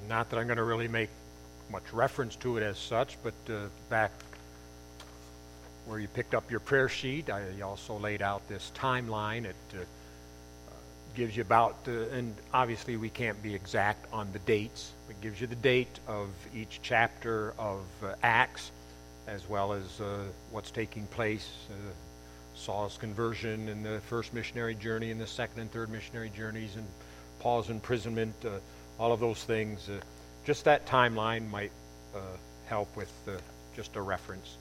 Not that I'm going to really make much reference to it as such, but back where you picked up your prayer sheet, I also laid out this timeline. It gives you about, and obviously we can't be exact on the dates. It gives you the date of each chapter of Acts, as well as what's taking place, Saul's conversion and the first missionary journey and the second and third missionary journeys and Paul's imprisonment, all of those things. Just that timeline might help with just a reference.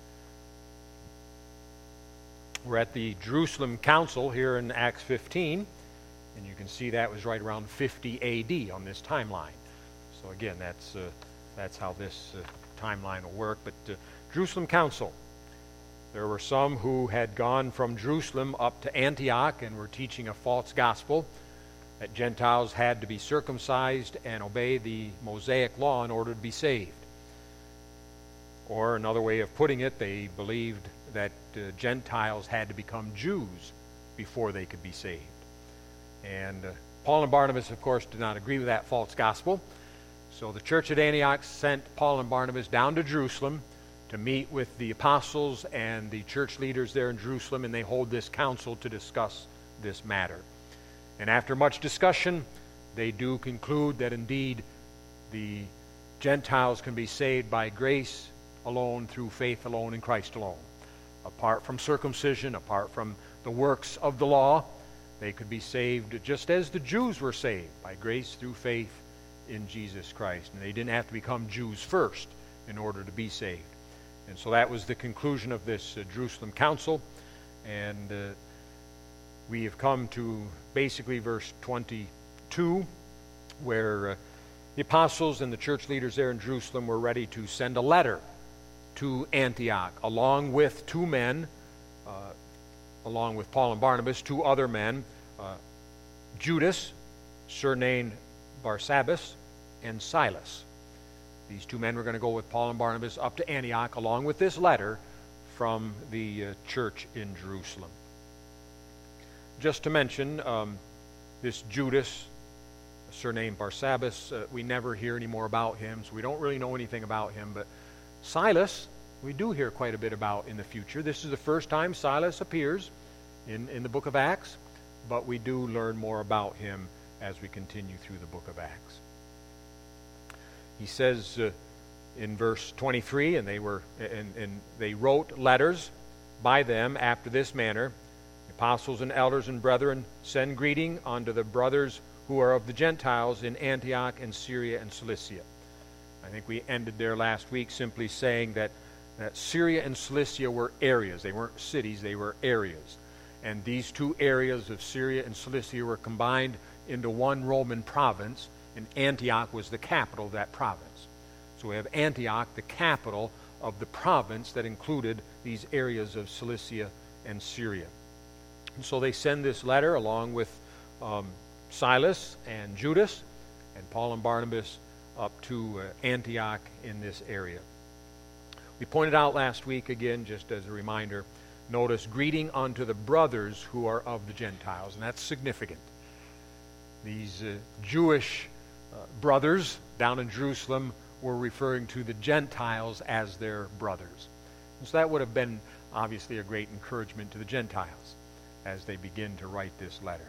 We're at the Jerusalem Council here in Acts 15, and you can see that was right around 50 A.D. on this timeline. So again, that's how this timeline will work. But Jerusalem Council, there were some who had gone from Jerusalem up to Antioch and were teaching a false gospel, that Gentiles had to be circumcised and obey the Mosaic law in order to be saved. Or another way of putting it, they believed that Gentiles had to become Jews before they could be saved. And Paul and Barnabas, of course, did not agree with that false gospel. So the church at Antioch sent Paul and Barnabas down to Jerusalem to meet with the apostles and the church leaders there in Jerusalem, and they hold this council to discuss this matter. And after much discussion, they do conclude that indeed the Gentiles can be saved by grace alone, through faith alone, in Christ alone. Apart from circumcision, apart from the works of the law, they could be saved just as the Jews were saved, by grace through faith in Jesus Christ. And they didn't have to become Jews first in order to be saved. And so that was the conclusion of this Jerusalem Council. And we have come to basically verse 22, where the apostles and the church leaders there in Jerusalem were ready to send a letter to Antioch, along with two men, along with Paul and Barnabas, two other men, Judas, surnamed Barsabbas, and Silas. These two men were going to go with Paul and Barnabas up to Antioch, along with this letter from the church in Jerusalem. Just to mention, this Judas, surnamed Barsabbas, we never hear any more about him, so we don't really know anything about him. But Silas, we do hear quite a bit about in the future. This is the first time Silas appears in the book of Acts, but we do learn more about him as we continue through the book of Acts. He says in verse 23, and they wrote letters by them after this manner: apostles and elders and brethren, send greeting unto the brothers who are of the Gentiles in Antioch and Syria and Cilicia. I think we ended there last week simply saying that Syria and Cilicia were areas. They weren't cities, they were areas. And these two areas of Syria and Cilicia were combined into one Roman province, and Antioch was the capital of that province. So we have Antioch, the capital of the province that included these areas of Cilicia and Syria. And so they send this letter along with Silas and Judas and Paul and Barnabas up to Antioch in this area. We pointed out last week, again, just as a reminder, notice greeting unto the brothers who are of the Gentiles, and that's significant. These Jewish brothers down in Jerusalem were referring to the Gentiles as their brothers. And so that would have been obviously a great encouragement to the Gentiles as they begin to write this letter.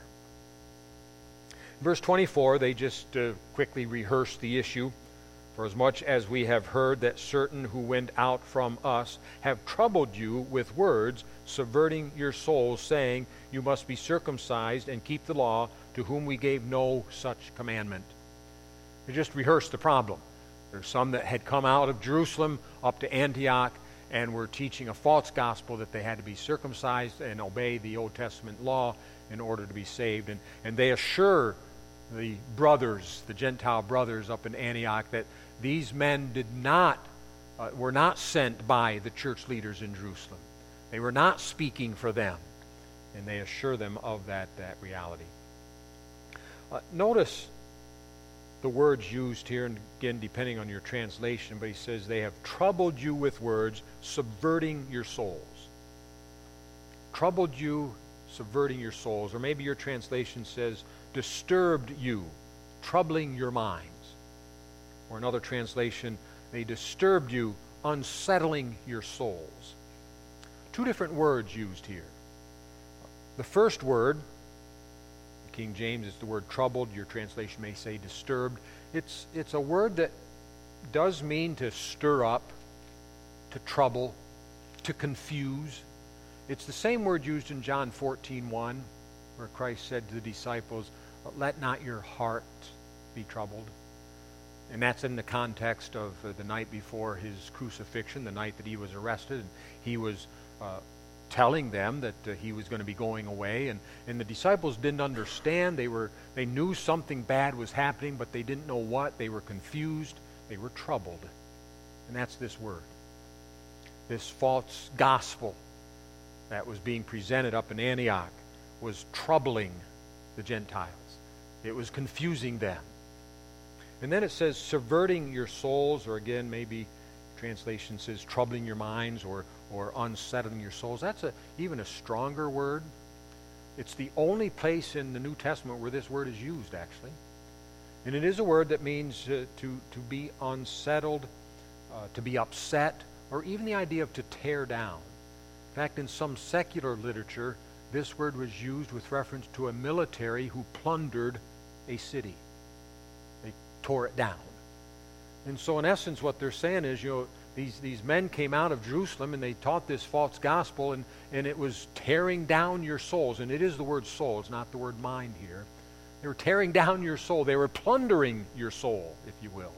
Verse 24, they just quickly rehearse the issue. For as much as we have heard that certain who went out from us have troubled you with words, subverting your souls, saying, you must be circumcised and keep the law, to whom we gave no such commandment. They just rehearsed the problem. There's some that had come out of Jerusalem up to Antioch and were teaching a false gospel that they had to be circumcised and obey the Old Testament law in order to be saved. And they assure the brothers, the Gentile brothers up in Antioch, that these men were not sent by the church leaders in Jerusalem. They were not speaking for them. And they assure them of that reality. Notice the words used here, and again, depending on your translation, but he says they have troubled you with words, subverting your souls. Troubled you, subverting your souls. Or maybe your translation says disturbed you, troubling your minds. Or another translation, they disturbed you, unsettling your souls. Two different words used here. The first word, King James, is the word troubled. Your translation may say disturbed. It's a word that does mean to stir up, to trouble, to confuse. It's the same word used in John 14:1, where Christ said to the disciples, "Let not your heart be troubled." And that's in the context of the night before his crucifixion, the night that he was arrested. And he was telling them that he was going to be going away. And the disciples didn't understand. They knew something bad was happening, but they didn't know what. They were confused. They were troubled. And that's this word. This false gospel that was being presented up in Antioch was troubling the Gentiles. It was confusing them. And then it says subverting your souls, or again, maybe translation says troubling your minds or unsettling your souls. That's even a stronger word. It's the only place in the New Testament where this word is used, actually. And it is a word that means to be unsettled, to be upset, or even the idea of to tear down. In fact, in some secular literature, this word was used with reference to a military who plundered a city. They tore it down. And so in essence what they're saying is, these men came out of Jerusalem and they taught this false gospel, and it was tearing down your souls. And it is the word soul, it's not the word mind here. They were tearing down your soul. They were plundering your soul, if you will.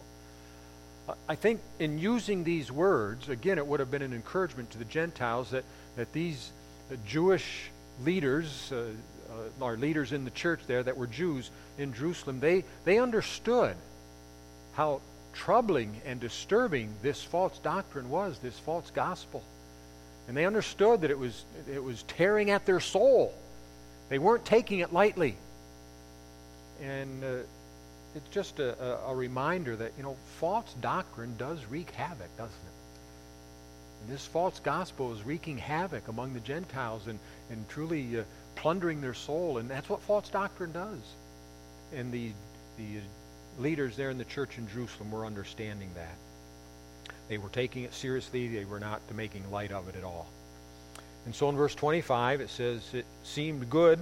I think in using these words, again, it would have been an encouragement to the Gentiles that these Jewish leaders, or leaders in the church there that were Jews in Jerusalem, they understood how troubling and disturbing this false doctrine was, this false gospel. And they understood that it was tearing at their soul. They weren't taking it lightly. And it's just a reminder that, false doctrine does wreak havoc, doesn't it? And this false gospel is wreaking havoc among the Gentiles and truly plundering their soul. And that's what false doctrine does. And the leaders there in the church in Jerusalem were understanding that. They were taking it seriously. They were not making light of it at all. And so in verse 25 it says, "It seemed good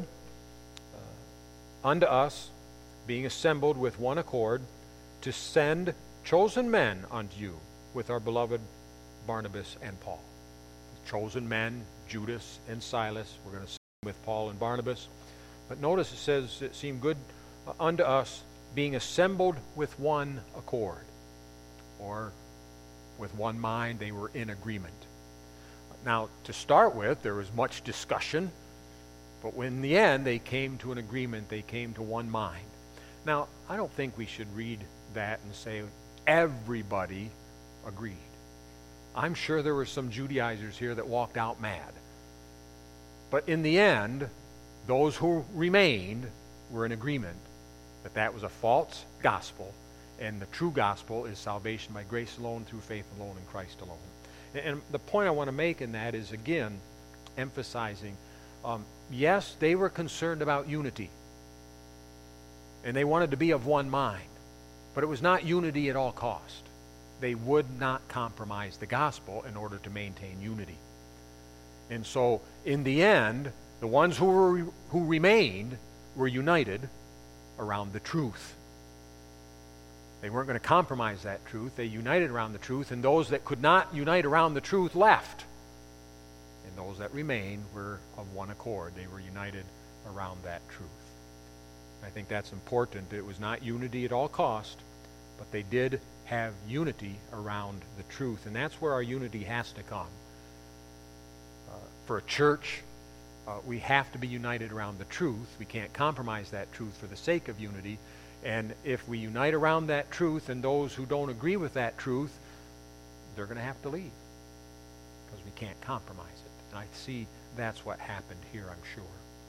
unto us, being assembled with one accord, to send chosen men unto you with our beloved Barnabas and Paul." Chosen men, Judas and Silas. We're going to send with Paul and Barnabas. But notice it says, "It seemed good unto us, being assembled with one accord," or with one mind. They were in agreement. Now, to start with, there was much discussion, but in the end, they came to an agreement. They came to one mind. Now, I don't think we should read that and say everybody agreed. I'm sure there were some Judaizers here that walked out mad. But in the end, those who remained were in agreement that was a false gospel, and the true gospel is salvation by grace alone, through faith alone, in Christ alone. And the point I want to make in that is, again, emphasizing, yes, they were concerned about unity, and they wanted to be of one mind, but it was not unity at all cost. They would not compromise the gospel in order to maintain unity. And so, in the end, the ones who remained were united around the truth. They weren't going to compromise that truth. They united around the truth, and those that could not unite around the truth left. And those that remained were of one accord. They were united around that truth. I think that's important. It was not unity at all cost, but they did have unity around the truth. And that's where our unity has to come. For a church, we have to be united around the truth. We can't compromise that truth for the sake of unity. And if we unite around that truth, and those who don't agree with that truth, they're going to have to leave, because we can't compromise it. And I see that's what happened here, I'm sure.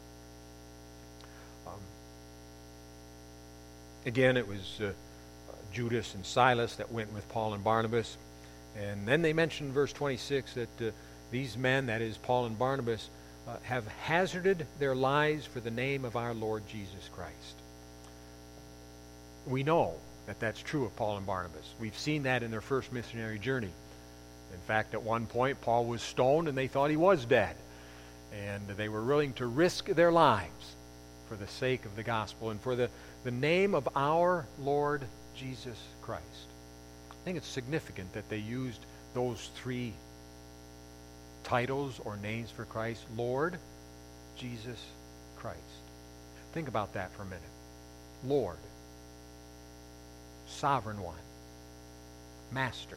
Again, it was Judas and Silas that went with Paul and Barnabas. And then they mentioned in verse 26 that these men, that is Paul and Barnabas, have hazarded their lives for the name of our Lord Jesus Christ. We know that that's true of Paul and Barnabas. We've seen that in their first missionary journey. In fact, at one point, Paul was stoned and they thought he was dead. And they were willing to risk their lives for the sake of the gospel and for the name of our Lord Jesus Christ. I think it's significant that they used those three titles or names for Christ: Lord, Jesus, Christ. Think about that for a minute. Lord, Sovereign One, Master.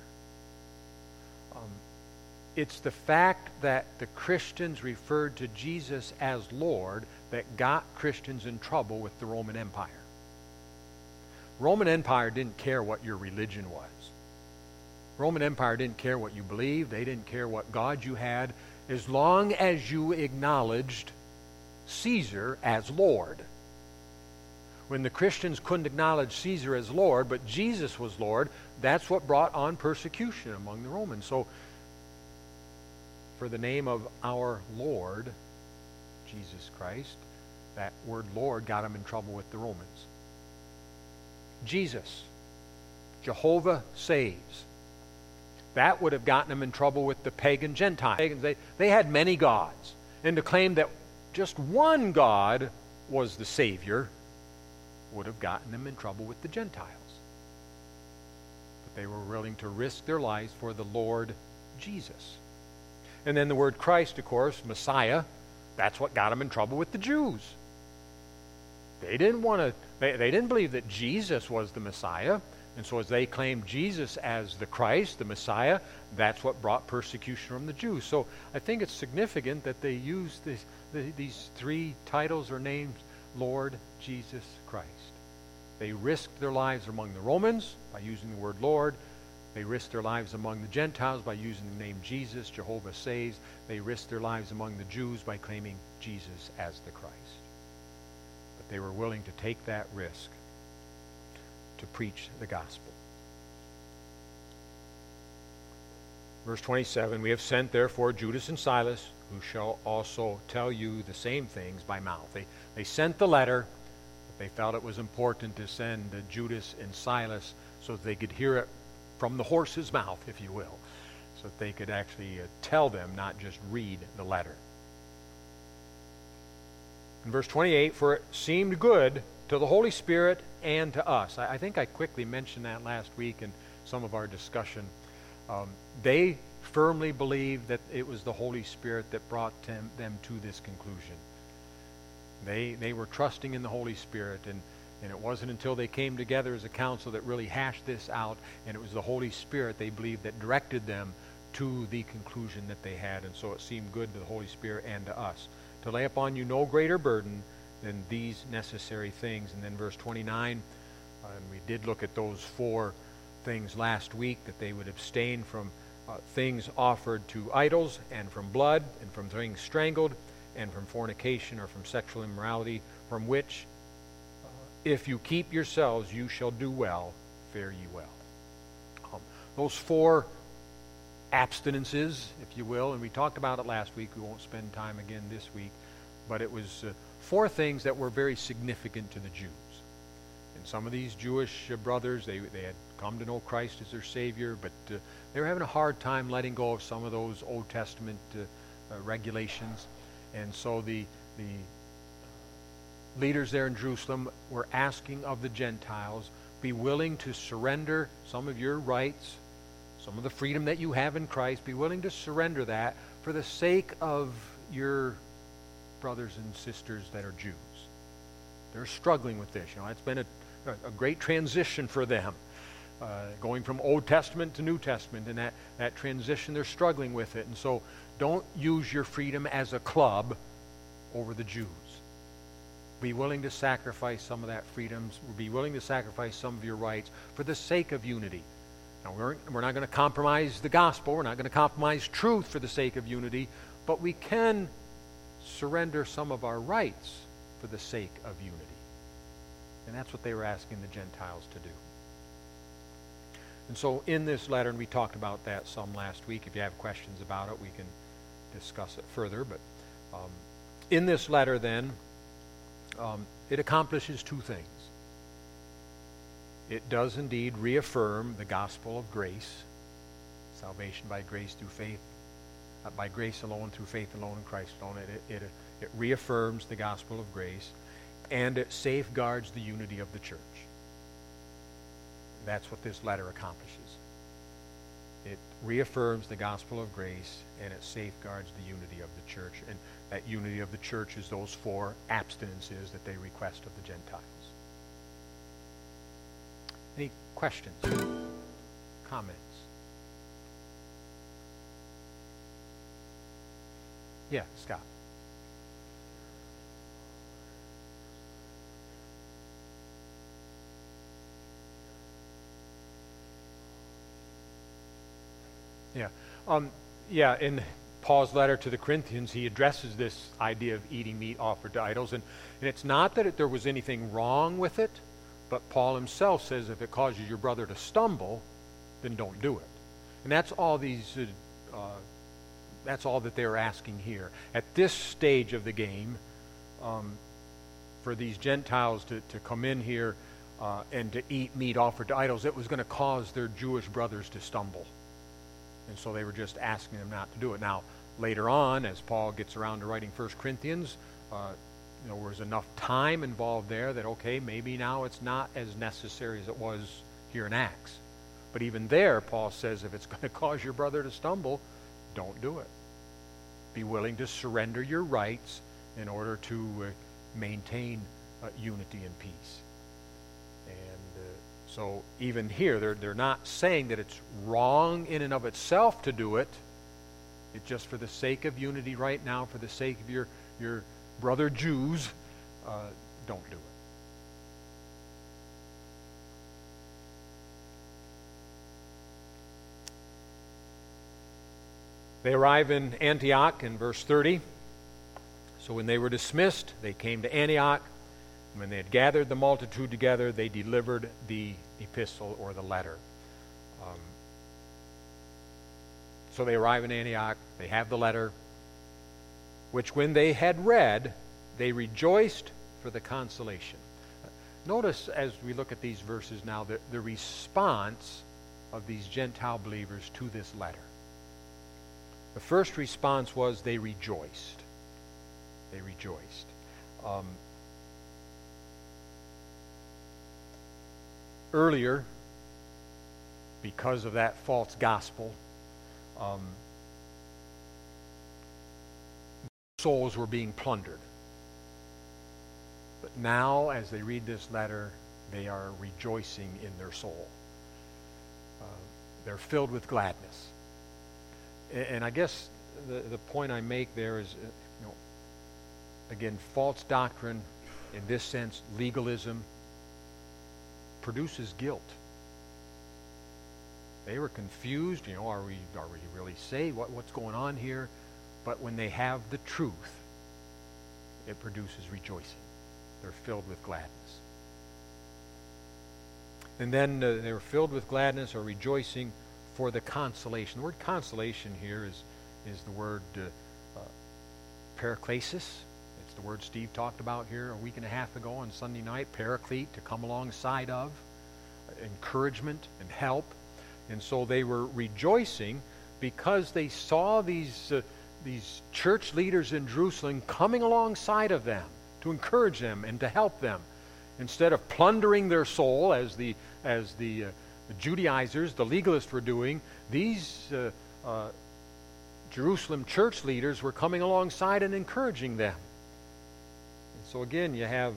It's the fact that the Christians referred to Jesus as Lord that got Christians in trouble with the Roman Empire. Roman Empire didn't care what your religion was. Roman Empire didn't care what you believed. They didn't care what God you had, as long as you acknowledged Caesar as Lord. When the Christians couldn't acknowledge Caesar as Lord, but Jesus was Lord, that's what brought on persecution among the Romans. So, for the name of our Lord, Jesus Christ, that word Lord got them in trouble with the Romans. Jesus, Jehovah saves. That would have gotten them in trouble with the pagan Gentiles. They had many gods. And to claim that just one God was the Savior would have gotten them in trouble with the Gentiles. But they were willing to risk their lives for the Lord Jesus. And then the word Christ, of course, Messiah, that's what got them in trouble with the Jews. They didn't believe that Jesus was the Messiah. And so as they claimed Jesus as the Christ, the Messiah, that's what brought persecution from the Jews. So I think it's significant that they used these three titles or names: Lord, Jesus, Christ. They risked their lives among the Romans by using the word Lord. They risked their lives among the Gentiles by using the name Jesus, Jehovah saves. They risked their lives among the Jews by claiming Jesus as the Christ. But they were willing to take that risk to preach the gospel. Verse 27, we have sent therefore Judas and Silas, who shall also tell you the same things by mouth. They sent the letter, but they felt it was important to send Judas and Silas so that they could hear it from the horse's mouth, if you will, so that they could actually tell them, not just read the letter. In verse 28, for it seemed good to the Holy Spirit and to us. I think I quickly mentioned that last week in some of our discussion. They firmly believed that it was the Holy Spirit that brought them to this conclusion. They were trusting in the Holy Spirit, and it wasn't until they came together as a council that really hashed this out, and it was the Holy Spirit, they believed, that directed them to the conclusion that they had. And so it seemed good to the Holy Spirit and to us to lay upon you no greater burden than these necessary things. And then verse 29, and we did look at those four things last week, that they would abstain from things offered to idols, and from blood, and from things strangled, and from fornication or from sexual immorality, from which if you keep yourselves, you shall do well, fare ye well. Those four abstinences, if you will, and we talked about it last week. We won't spend time again this week, but it was four things that were very significant to the Jews. And some of these Jewish brothers, they had come to know Christ as their Savior, but they were having a hard time letting go of some of those Old Testament regulations. And so the leaders there in Jerusalem were asking of the Gentiles, be willing to surrender some of your rights, some of the freedom that you have in Christ, be willing to surrender that for the sake of your brothers and sisters that are Jews. They're struggling with this. It's been a great transition for them, going from Old Testament to New Testament, and that transition, they're struggling with it. And so don't use your freedom as a club over the Jews. Be willing to sacrifice some of that freedom. Be willing to sacrifice some of your rights for the sake of unity. Now, we're not going to compromise the gospel. We're not going to compromise truth for the sake of unity, but we can surrender some of our rights for the sake of unity. And that's what they were asking the Gentiles to do. And so in this letter, and we talked about that some last week. If you have questions about it, we can discuss it further. But in this letter, then, it accomplishes two things. it does indeed reaffirm the gospel of grace, salvation by grace through faith, by grace alone, through faith alone, in Christ alone. It reaffirms the gospel of grace, and it safeguards the unity of the church. That's what this letter accomplishes. It reaffirms the gospel of grace, and it safeguards the unity of the church. And that unity of the church is those 4 abstinences that they request of the Gentiles. Any questions? Comments? Yeah, Scott. Yeah. In Paul's letter to the Corinthians, he addresses this idea of eating meat offered to idols. And it's not that there was anything wrong with it, but Paul himself says if it causes your brother to stumble, then don't do it. And that's all that's all that they're asking here. At this stage of the game, for these Gentiles to come in here and to eat meat offered to idols, it was going to cause their Jewish brothers to stumble. And so they were just asking them not to do it. Now, later on, as Paul gets around to writing 1 Corinthians, there was enough time involved there that, okay, maybe now it's not as necessary as it was here in Acts. But even there, Paul says, if it's going to cause your brother to stumble, don't do it. Be willing to surrender your rights in order to maintain unity and peace. So even here, they're not saying that it's wrong in and of itself to do it. It's just for the sake of unity right now, for the sake of your brother Jews, don't do it. They arrive in Antioch in verse 30. So when they were dismissed, they came to Antioch. When they had gathered the multitude together, they delivered the epistle or the letter. So they arrive in Antioch, they have the letter, which when they had read, they rejoiced for the consolation. Notice as we look at these verses now, the response of these Gentile believers to this letter. The first response was they rejoiced. They rejoiced. Earlier, because of that false gospel, souls were being plundered. But now, as they read this letter, they are rejoicing in their soul. They're filled with gladness. And I guess the point I make there is, again, false doctrine, in this sense, legalism, produces guilt. They were confused, are we really saved? What's going on here? But when they have the truth, it produces rejoicing. They're filled with gladness. And then they were filled with gladness or rejoicing for the consolation. The word consolation here is the word paraklesis. It's the word Steve talked about here a week and a half ago on Sunday night. Paraclete, to come alongside of, encouragement and help. And so they were rejoicing because they saw these church leaders in Jerusalem coming alongside of them to encourage them and to help them. Instead of plundering their soul as the Judaizers, the legalists were doing, these Jerusalem church leaders were coming alongside and encouraging them. And so again, you have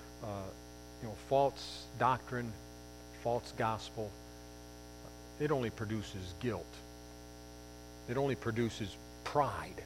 false doctrine, false gospel. It only produces guilt. It only produces pride.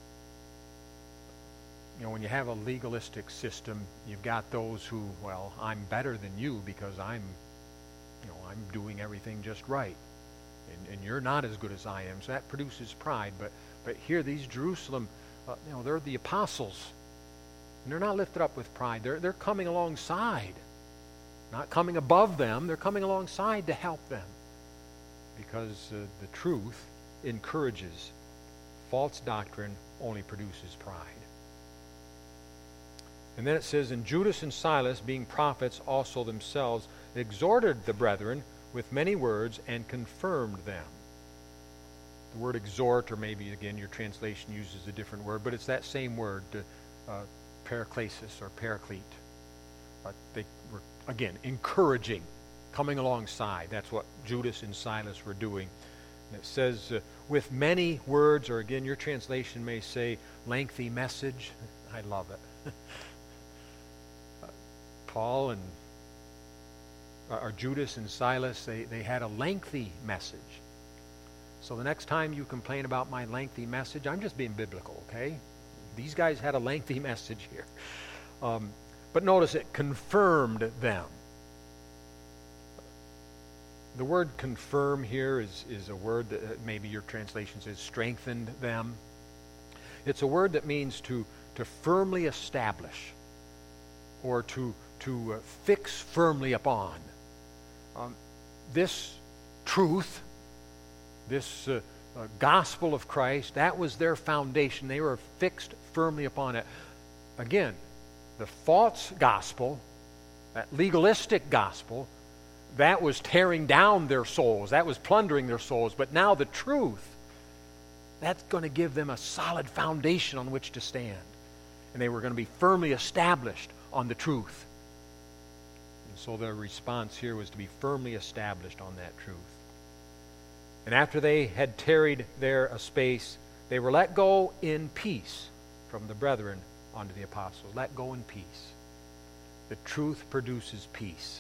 When you have a legalistic system, you've got those who, I'm better than you because I'm doing everything just right. And you're not as good as I am. So that produces pride. But here, these Jerusalem, they're the apostles. And they're not lifted up with pride. They're coming alongside. Not coming above them. They're coming alongside to help them. Because the truth encourages. False doctrine only produces pride. And then it says, and Judas and Silas, being prophets also themselves, exhorted the brethren with many words and confirmed them. The word exhort, or maybe again your translation uses a different word, but it's that same word, paraklesis or paraclete. They were, again, encouraging, coming alongside. That's what Judas and Silas were doing. And it says, with many words, or again, your translation may say, lengthy message. I love it. Paul and or Judas and Silas, they had a lengthy message. So the next time you complain about my lengthy message, I'm just being biblical, okay? These guys had a lengthy message here. But notice it confirmed them. The word confirm here is a word that maybe your translation says strengthened them. It's a word that means to firmly establish or to fix firmly upon. This truth, this gospel of Christ, that was their foundation. They were fixed firmly upon it. Again, the false gospel, that legalistic gospel, that was tearing down their souls. That was plundering their souls. But now the truth, that's going to give them a solid foundation on which to stand. And they were going to be firmly established on the truth. And so their response here was to be firmly established on that truth. And after they had tarried there a space, they were let go in peace from the brethren unto the apostles. Let go in peace. The truth produces peace.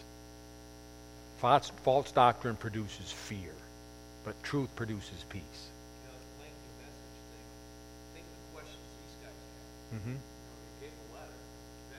False doctrine produces fear, but truth produces peace. You know, the lengthy message thing. Think of the questions these guys had. Mm-hmm. They gave a letter that,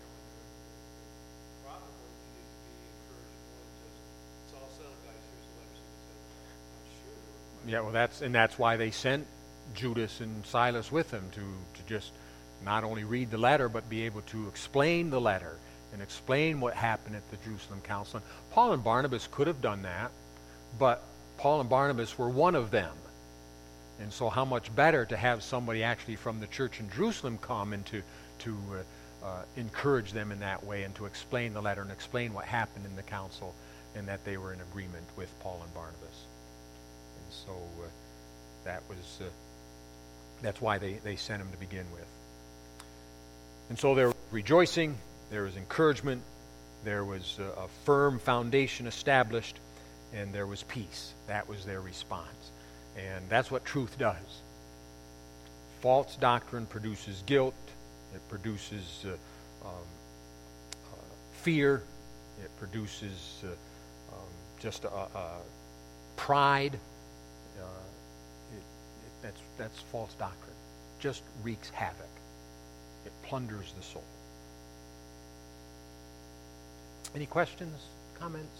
probably needed to be encouraged more than just, it's all settled, guys, here's the letter. I'm sure. Yeah, well, that's why they sent Judas and Silas with them to just not only read the letter, but be able to explain the letter and explain what happened at the Jerusalem Council. Paul and Barnabas could have done that, but Paul and Barnabas were one of them. And so how much better to have somebody actually from the church in Jerusalem come and to encourage them in that way and to explain the letter and explain what happened in the council and that they were in agreement with Paul and Barnabas. And so that's why they sent him to begin with. And so they're rejoicing. There was encouragement, there was a firm foundation established, and there was peace. That was their response. And that's what truth does. False doctrine produces guilt, it produces fear, it produces just pride. That's false doctrine. Just wreaks havoc. It plunders the soul. Any questions, comments?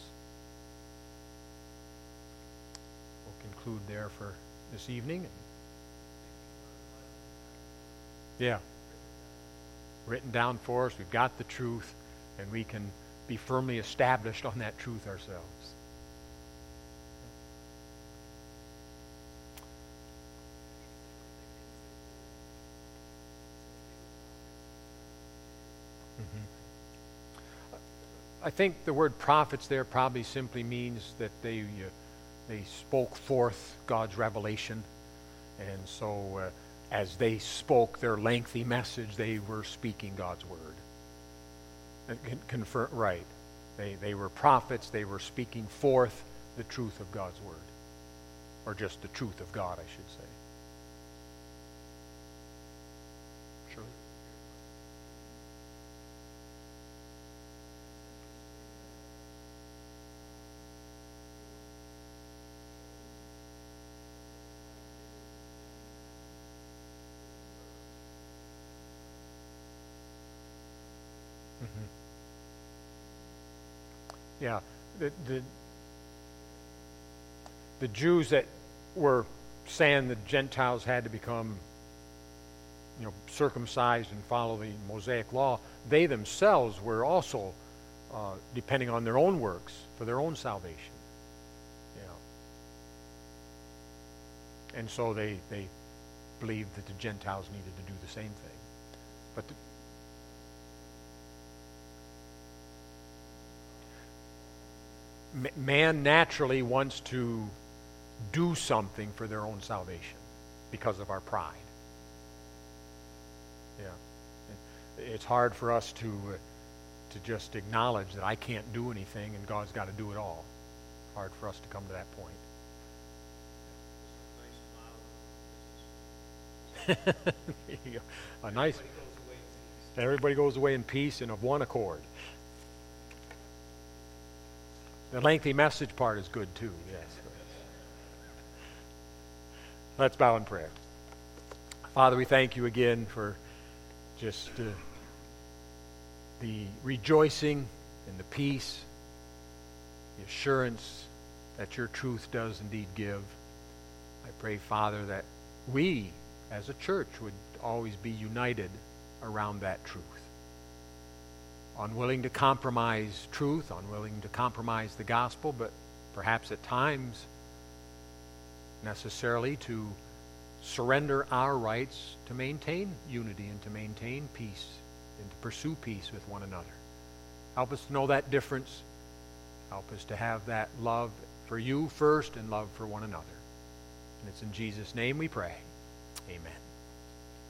We'll conclude there for this evening. Yeah. Written down for us. We've got the truth, and we can be firmly established on that truth ourselves. I think the word prophets there probably simply means that they spoke forth God's revelation. And so as they spoke their lengthy message, they were speaking God's word. Right. They were prophets. They were speaking forth the truth of God's word. Or just the truth of God, I should say. Shirley? Yeah, the Jews that were saying the Gentiles had to become, circumcised and follow the Mosaic law, they themselves were also depending on their own works for their own salvation. And so they believed that the Gentiles needed to do the same thing. But man naturally wants to do something for their own salvation because of our pride. Yeah. It's hard for us to just acknowledge that I can't do anything and God's got to do it all. Hard for us to come to that point. There you go. A nice. Everybody goes away in peace and of one accord. The lengthy message part is good too. Yes. Let's bow in prayer. Father, we thank you again for just the rejoicing and the peace, the assurance that your truth does indeed give. I pray, Father, that we as a church would always be united around that truth. Unwilling to compromise truth, unwilling to compromise the gospel, but perhaps at times necessarily to surrender our rights to maintain unity and to maintain peace and to pursue peace with one another. Help us to know that difference. Help us to have that love for you first and love for one another. And it's in Jesus' name we pray. Amen.